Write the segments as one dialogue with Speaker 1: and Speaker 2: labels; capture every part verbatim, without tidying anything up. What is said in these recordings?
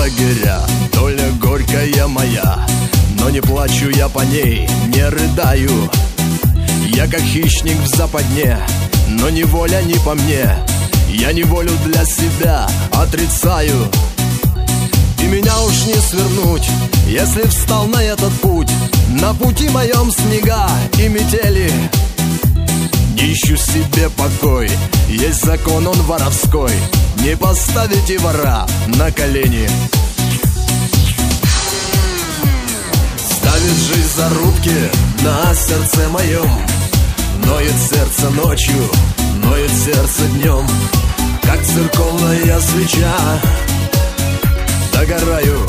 Speaker 1: лагеря, доля горькая моя, но не плачу я по ней, не рыдаю. Я как хищник в западне, но неволя не по мне. Я неволю для себя отрицаю. И меня уж не свернуть, если встал на этот путь. На пути моем снега и метели. Не ищу себе покой, есть закон, он воровской. Не поставите вора на колени. Ставит жизнь зарубки на сердце моем. Ноет сердце ночью, ноет сердце днем. Как церковная свеча догораю.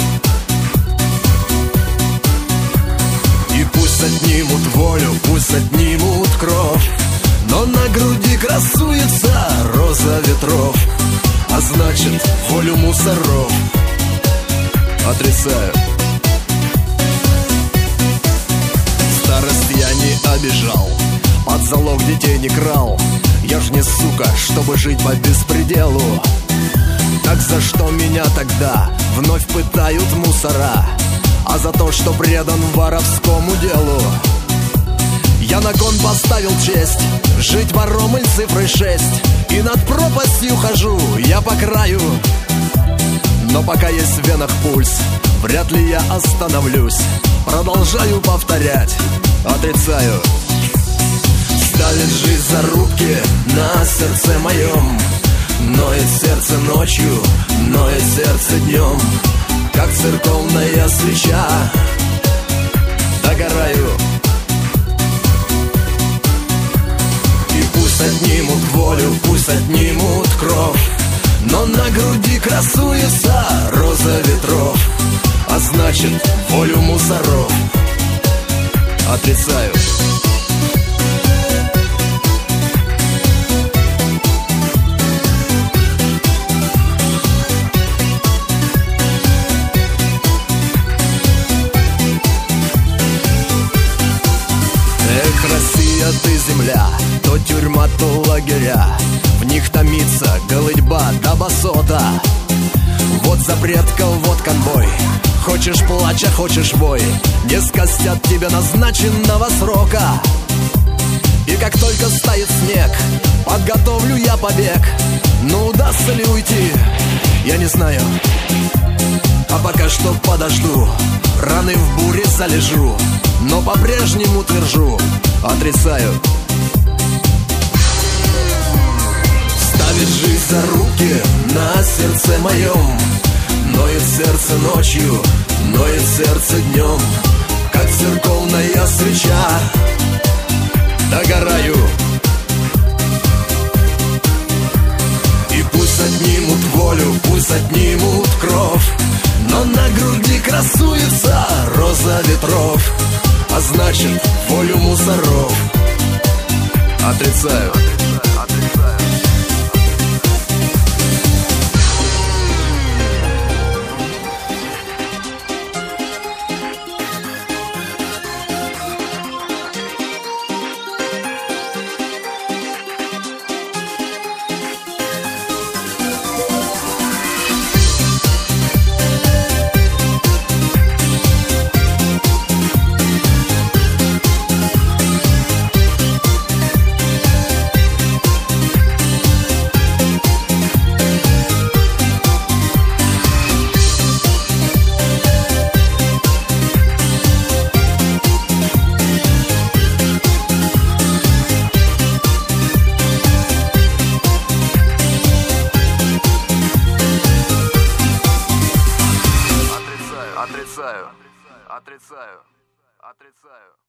Speaker 1: И пусть отнимут волю, пусть отнимут кровь, но на груди красуется роза ветров. А значит, волю мусоров отрицаю. Старость я не обижал, под залог детей не крал. Я ж не сука, чтобы жить по беспределу. Так за что меня тогда вновь пытают мусора? А за то, что предан воровскому делу. Я на кон поставил честь жить вором и цифрой шесть. И над пропастью хожу я по краю. Но пока есть в венах пульс, вряд ли я остановлюсь. Продолжаю повторять, отрицаю. Ставит жизнь зарубки на сердце моем. Ноет сердце ночью, ноет сердце днем. Как церковная свеча догораю. И пусть отнимут волю, пусть отнимут кровь, но на груди красуется роза ветров. А значит, волю мусоров отрицаю. Россия, ты земля, то тюрьма, то лагеря. В них томится голытьба до басота. Вот запретка, вот конвой. Хочешь плачь, а хочешь бой. Не скостят тебя назначенного срока. И как только стает снег, подготовлю я побег. Но удастся ли уйти, я не знаю. А пока что подожду, раны в буре залежу. Но по-прежнему твержу, отрицаю. Ставит жизнь зарубки на сердце моем. Ноет сердце ночью, ноет сердце днем. Как церковная свеча догораю. И пусть отнимут волю, пусть отнимут кровь, но на груди красуется роза ветров. А значит, волю мусоров отрицаю. Отрицаю, отрицаю, отрицаю.